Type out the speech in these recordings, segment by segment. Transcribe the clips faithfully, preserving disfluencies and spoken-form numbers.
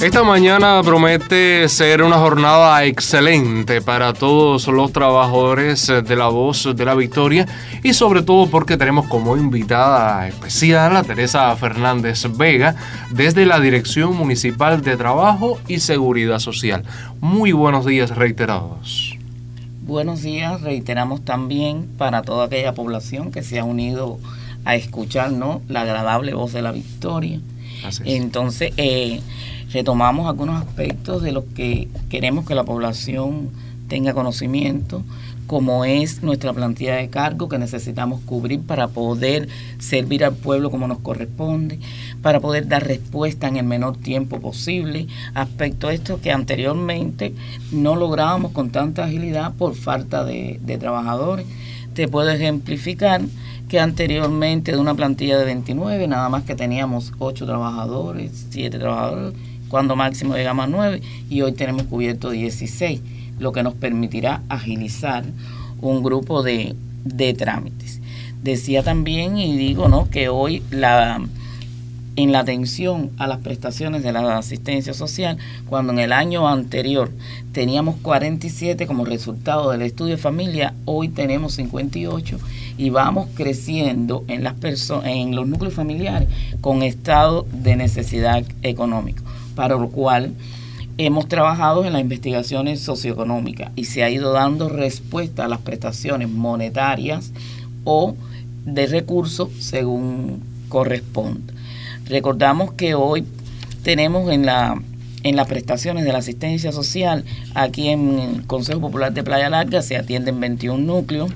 Esta mañana promete ser una jornada excelente para todos los trabajadores de La Voz de la Victoria y sobre todo porque tenemos como invitada especial a Teresa Fernández Vega desde la Dirección Municipal de Trabajo y Seguridad Social. Muy buenos días reiterados. Buenos días, reiteramos también para toda aquella población que se ha unido a escuchar, ¿no?, la agradable voz de la Victoria. Así es. Entonces, eh, retomamos algunos aspectos de los que queremos que la población tenga conocimiento, como es nuestra plantilla de cargo que necesitamos cubrir para poder servir al pueblo como nos corresponde, para poder dar respuesta en el menor tiempo posible, aspecto de esto que anteriormente no lográbamos con tanta agilidad por falta de, de trabajadores. Te puedo ejemplificar que anteriormente de una plantilla de veintinueve, nada más que teníamos ocho trabajadores, siete trabajadores, cuando máximo llegamos a nueve, y hoy tenemos cubierto dieciséis, lo que nos permitirá agilizar un grupo de, de trámites. Decía también, y digo, ¿no?, que hoy la, en la atención a las prestaciones de la asistencia social, cuando en el año anterior teníamos cuarenta y siete como resultado del estudio de familia, hoy tenemos cincuenta y ocho y vamos creciendo en las personas, en los núcleos familiares con estado de necesidad económico, para lo cual hemos trabajado en las investigaciones socioeconómicas y se ha ido dando respuesta a las prestaciones monetarias o de recursos según corresponda. Recordamos que hoy tenemos en la en las prestaciones de la asistencia social, aquí en el Consejo Popular de Playa Larga se atienden veintiún núcleos,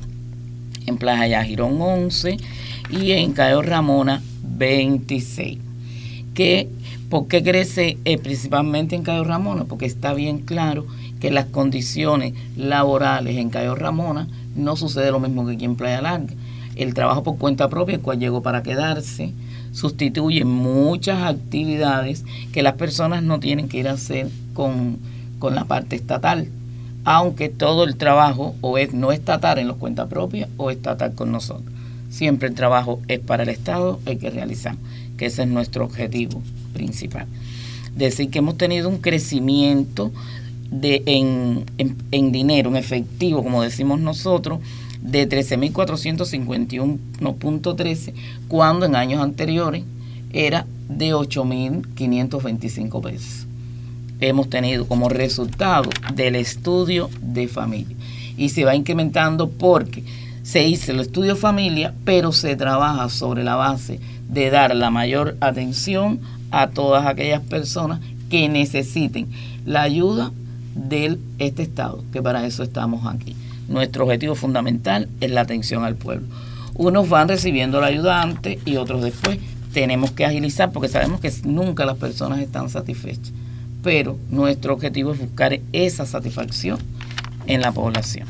en Playa Girón once y en Cayo Ramona veintiséis. ¿Qué, ¿Por qué crece eh, principalmente en Cayo Ramona? Porque está bien claro que las condiciones laborales en Cayo Ramona no sucede lo mismo que aquí en Playa Larga. El trabajo por cuenta propia, el cual llegó para quedarse, sustituye muchas actividades que las personas no tienen que ir a hacer con, con la parte estatal, aunque todo el trabajo o es no estatal en los cuentas propias o estatal con nosotros. Siempre el trabajo es para el Estado, el que realizamos, que ese es nuestro objetivo principal. Decir que hemos tenido un crecimiento de en, en, en dinero, en efectivo, como decimos nosotros, de trece mil cuatrocientos cincuenta y uno punto trece, cuando en años anteriores era de ocho mil quinientos veinticinco pesos. Hemos tenido como resultado del estudio de familia. Y se va incrementando porque se hizo el estudio de familia, pero se trabaja sobre la base de dar la mayor atención a todas aquellas personas que necesiten la ayuda de este Estado, que para eso estamos aquí. Nuestro objetivo fundamental es la atención al pueblo. Unos van recibiendo la ayuda antes y otros después. Tenemos que agilizar porque sabemos que nunca las personas están satisfechas, pero nuestro objetivo es buscar esa satisfacción en la población.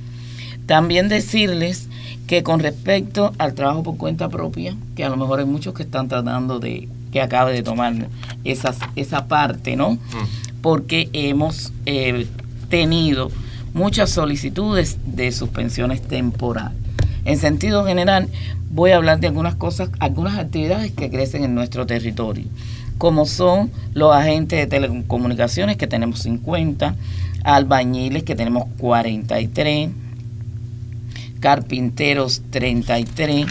También decirles que con respecto al trabajo por cuenta propia, que a lo mejor hay muchos que están tratando de que acabe de tomar esas, esa parte, ¿no? Porque hemos eh, tenido muchas solicitudes de suspensiones temporales. En sentido general, voy a hablar de algunas cosas, algunas actividades que crecen en nuestro territorio, como son los agentes de telecomunicaciones, que tenemos cincuenta, albañiles, que tenemos cuarenta y tres, carpinteros, treinta y tres,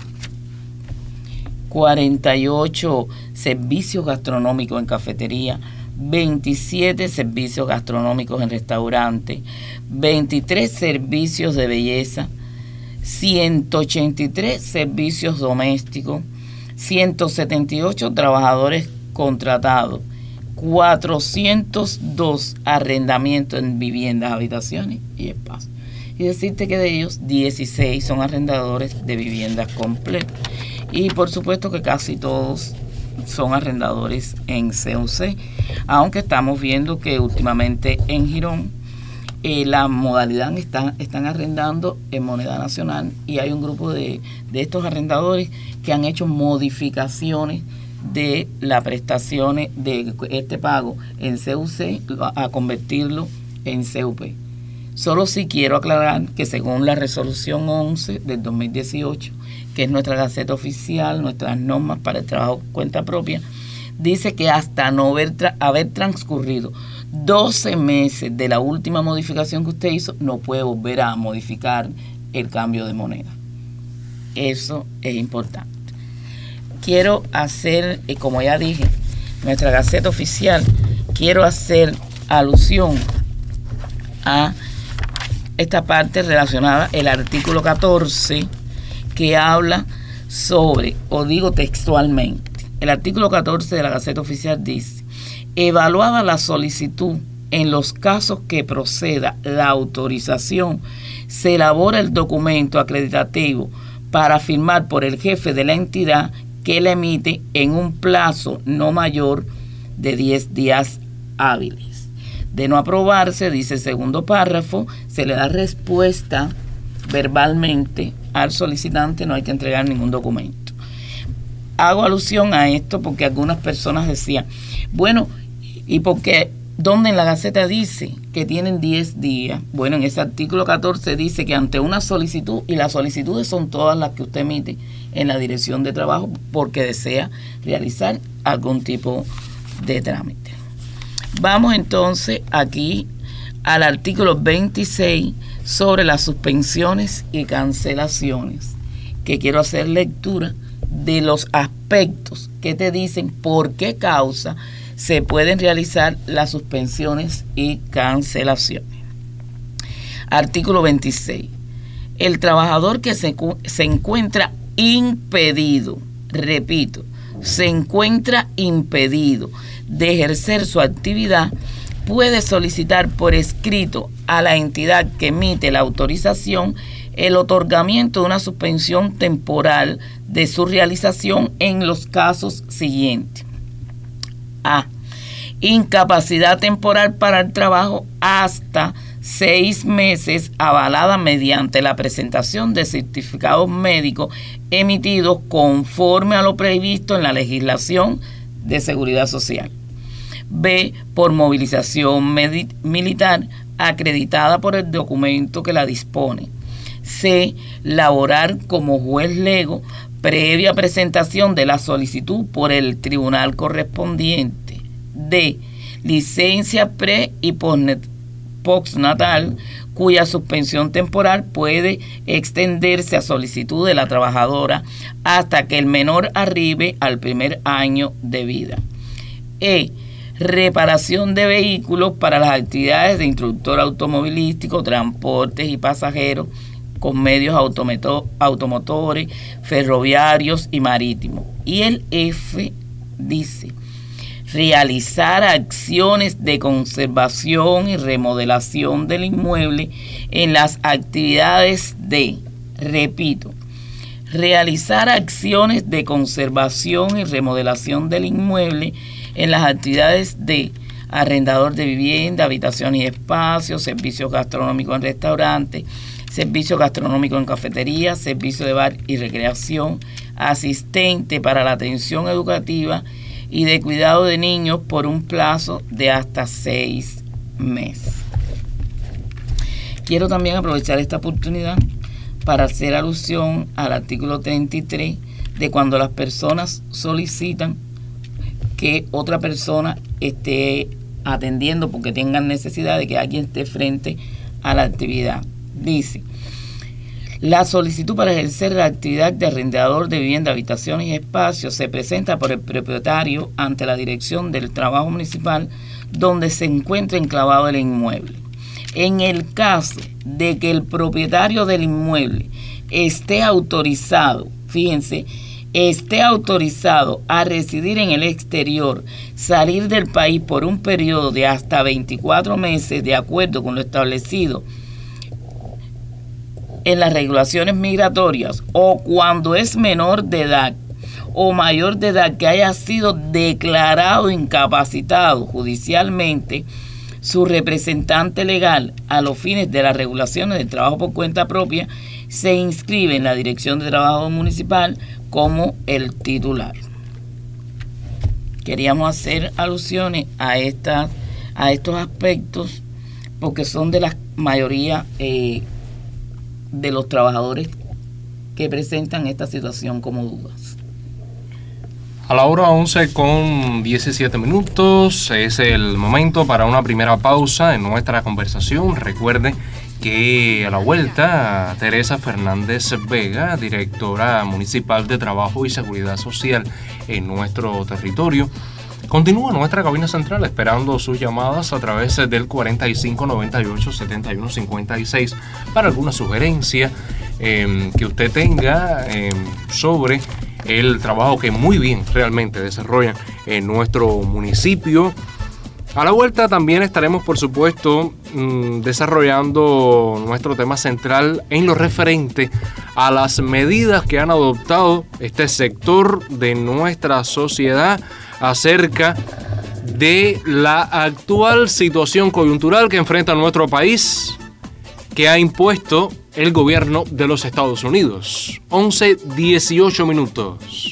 cuarenta y ocho servicios gastronómicos en cafetería, veintisiete servicios gastronómicos en restaurantes, veintitrés servicios de belleza, ciento ochenta y tres servicios domésticos, ciento setenta y ocho trabajadores contratados, cuatrocientos dos arrendamientos en viviendas, habitaciones y espacios. Y decirte que de ellos dieciséis son arrendadores de viviendas completas. Y por supuesto que casi todos son arrendadores en C U C, aunque estamos viendo que últimamente en Girón eh, la modalidad están, están arrendando en moneda nacional y hay un grupo de, de estos arrendadores que han hecho modificaciones de las prestaciones de este pago en C U C a convertirlo en C U P. Solo sí quiero aclarar que según la resolución once del dos mil dieciocho, que es nuestra gaceta oficial, nuestras normas para el trabajo por cuenta propia, dice que hasta no haber, tra- haber transcurrido doce meses de la última modificación que usted hizo, no puede volver a modificar el cambio de moneda. Eso es importante. Quiero hacer, eh, como ya dije, nuestra Gaceta Oficial, quiero hacer alusión a esta parte relacionada, el artículo catorce, que habla sobre, o digo textualmente, el artículo catorce de la Gaceta Oficial dice: evaluada la solicitud, en los casos que proceda la autorización, se elabora el documento acreditativo para firmar por el jefe de la entidad, que la emite en un plazo no mayor de diez días hábiles. De no aprobarse, dice el segundo párrafo, se le da respuesta verbalmente al solicitante, no hay que entregar ningún documento. Hago alusión a esto porque algunas personas decían, bueno, ¿y por qué? ¿Dónde en la Gaceta dice que tienen diez días? Bueno, en ese artículo catorce dice que ante una solicitud, y las solicitudes son todas las que usted emite en la Dirección de Trabajo porque desea realizar algún tipo de trámite. Vamos entonces aquí al artículo veintiséis sobre las suspensiones y cancelaciones, que quiero hacer lectura de los aspectos que te dicen por qué causa se pueden realizar las suspensiones y cancelaciones. Artículo veintiséis. El trabajador que se, se encuentra impedido, repito, se encuentra impedido de ejercer su actividad, puede solicitar por escrito a la entidad que emite la autorización el otorgamiento de una suspensión temporal de su realización en los casos siguientes. A. Incapacidad temporal para el trabajo hasta seis meses avalada mediante la presentación de certificados médicos emitidos conforme a lo previsto en la legislación de seguridad social. B. Por movilización militar acreditada por el documento que la dispone. C. Laborar como juez lego previa presentación de la solicitud por el tribunal correspondiente. D. Licencia pre y postnatal cuya suspensión temporal puede extenderse a solicitud de la trabajadora hasta que el menor arribe al primer año de vida. E. Reparación de vehículos para las actividades de instructor automovilístico, transportes y pasajeros con medios automotores, ferroviarios y marítimos. Y el F dice: realizar acciones de conservación y remodelación del inmueble en las actividades de, repito, realizar acciones de conservación y remodelación del inmueble en las actividades de arrendador de vivienda, habitaciones y espacios, servicios gastronómicos en restaurantes, servicio gastronómico en cafetería, servicio de bar y recreación, asistente para la atención educativa y de cuidado de niños por un plazo de hasta seis meses. Quiero también aprovechar esta oportunidad para hacer alusión al artículo treinta y tres de cuando las personas solicitan que otra persona esté atendiendo porque tengan necesidad de que alguien esté frente a la actividad. Dice: la solicitud para ejercer la actividad de arrendador de vivienda, habitaciones y espacios se presenta por el propietario ante la Dirección del Trabajo Municipal donde se encuentra enclavado el inmueble. En el caso de que el propietario del inmueble esté autorizado, fíjense, esté autorizado a residir en el exterior, salir del país por un periodo de hasta veinticuatro meses de acuerdo con lo establecido en las regulaciones migratorias, o cuando es menor de edad o mayor de edad que haya sido declarado incapacitado judicialmente, su representante legal a los fines de las regulaciones del trabajo por cuenta propia se inscribe en la Dirección de Trabajo Municipal como el titular. Queríamos hacer alusiones a, esta, a estos aspectos porque son de la mayoría eh, de los trabajadores que presentan esta situación como dudas. A la hora once con diecisiete minutos es el momento para una primera pausa en nuestra conversación. Recuerde que a la vuelta, Teresa Fernández Vega, directora municipal de Trabajo y Seguridad Social en nuestro territorio, continúa nuestra cabina central esperando sus llamadas a través del cuarenta y cinco noventa y ocho setenta y uno cincuenta y seis para alguna sugerencia eh, que usted tenga eh, sobre el trabajo que muy bien realmente desarrollan en nuestro municipio. A la vuelta también estaremos, por supuesto, mmm, desarrollando nuestro tema central en lo referente a las medidas que han adoptado este sector de nuestra sociedad acerca de la actual situación coyuntural que enfrenta nuestro país, que ha impuesto el gobierno de los Estados Unidos. once dieciocho minutos.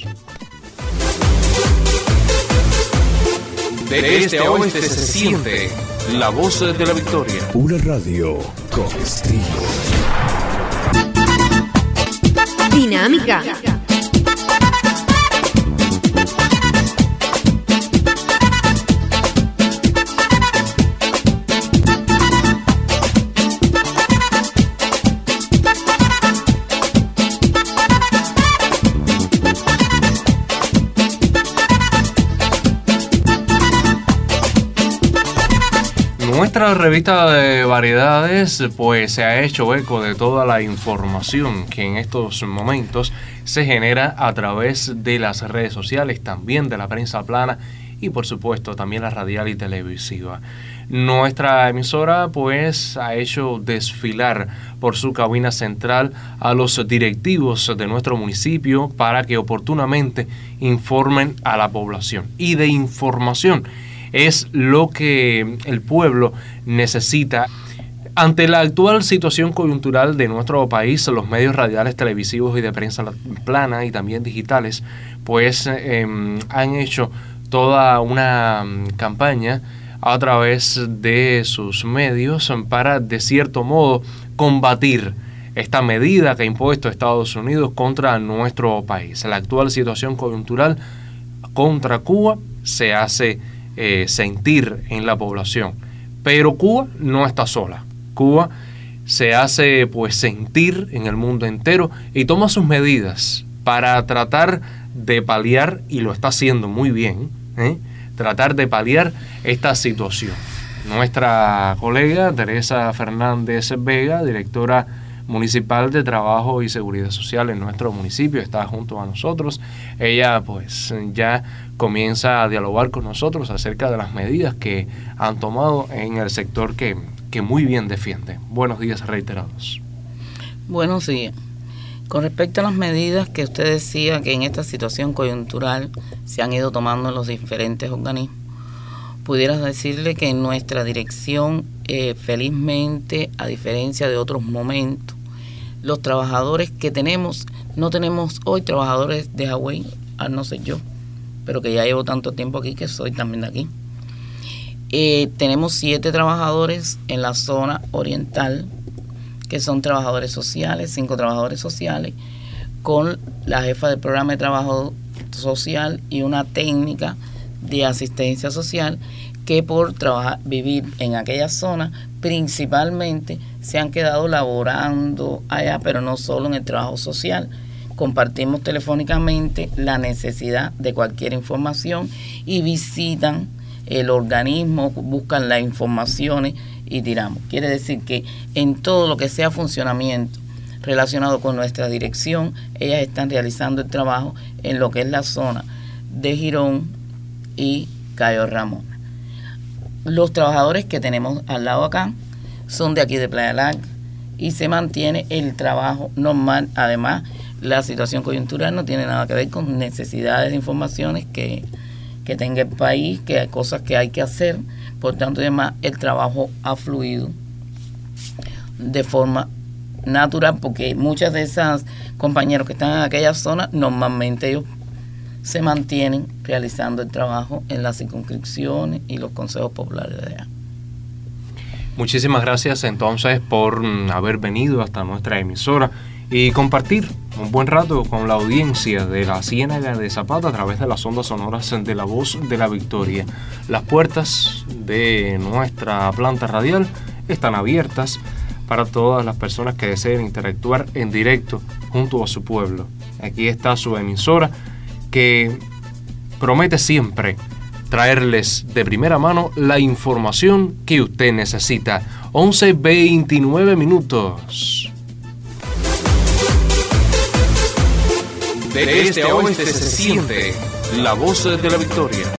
De este a oeste se siente la voz de la victoria. Una radio con estilo. Dinámica. Nuestra revista de variedades pues se ha hecho eco de toda la información que en estos momentos se genera a través de las redes sociales, también de la prensa plana y por supuesto también la radial y televisiva. Nuestra emisora pues ha hecho desfilar por su cabina central a los directivos de nuestro municipio para que oportunamente informen a la población. Y de información es lo que el pueblo necesita. Ante la actual situación coyuntural de nuestro país, los medios radiales, televisivos y de prensa plana y también digitales, pues eh, han hecho toda una campaña a través de sus medios para, de cierto modo, combatir esta medida que ha impuesto Estados Unidos contra nuestro país. La actual situación coyuntural contra Cuba se hace Eh, sentir en la población, pero Cuba no está sola. Cuba se hace pues sentir en el mundo entero y toma sus medidas para tratar de paliar, y lo está haciendo muy bien, ¿eh? tratar de paliar esta situación. Nuestra colega Teresa Fernández Vega, directora municipal de Trabajo y Seguridad Social en nuestro municipio, está junto a nosotros. Ella pues ya comienza a dialogar con nosotros acerca de las medidas que han tomado en el sector que, que muy bien defiende. Buenos días reiterados. Buenos días. Con respecto a las medidas que usted decía que en esta situación coyuntural se han ido tomando en los diferentes organismos, pudiera decirle que en nuestra dirección, eh, felizmente, a diferencia de otros momentos, los trabajadores que tenemos, no tenemos hoy trabajadores de Hawái, a no ser yo, pero que ya llevo tanto tiempo aquí que soy también de aquí. Eh, tenemos siete trabajadores en la zona oriental, que son trabajadores sociales, cinco trabajadores sociales, con la jefa del programa de trabajo social y una técnica de asistencia social que por trabajar, vivir en aquella zona, principalmente se han quedado laborando allá, pero no solo en el trabajo social. Compartimos telefónicamente la necesidad de cualquier información y visitan el organismo, buscan las informaciones y tiramos. Quiere decir que en todo lo que sea funcionamiento relacionado con nuestra dirección, ellas están realizando el trabajo en lo que es la zona de Girón y Cayo Ramón. Los trabajadores que tenemos al lado acá son de aquí de Playa Larga y se mantiene el trabajo normal. Además, la situación coyuntural no tiene nada que ver con necesidades de informaciones que, que tenga el país, que hay cosas que hay que hacer. Por tanto, además, el trabajo ha fluido de forma natural, porque muchas de esas compañeros que están en aquella zona, normalmente ellos se mantienen realizando el trabajo en las circunscripciones y los consejos populares de allá. Muchísimas gracias entonces por mm, haber venido hasta nuestra emisora y compartir un buen rato con la audiencia de la Ciénaga de Zapata a través de las ondas sonoras de La Voz de la Victoria. Las puertas de nuestra planta radial están abiertas para todas las personas que deseen interactuar en directo junto a su pueblo. Aquí está su emisora que promete siempre traerles de primera mano la información que usted necesita. once veintinueve minutos. De este a oeste se siente La Voz de la Victoria.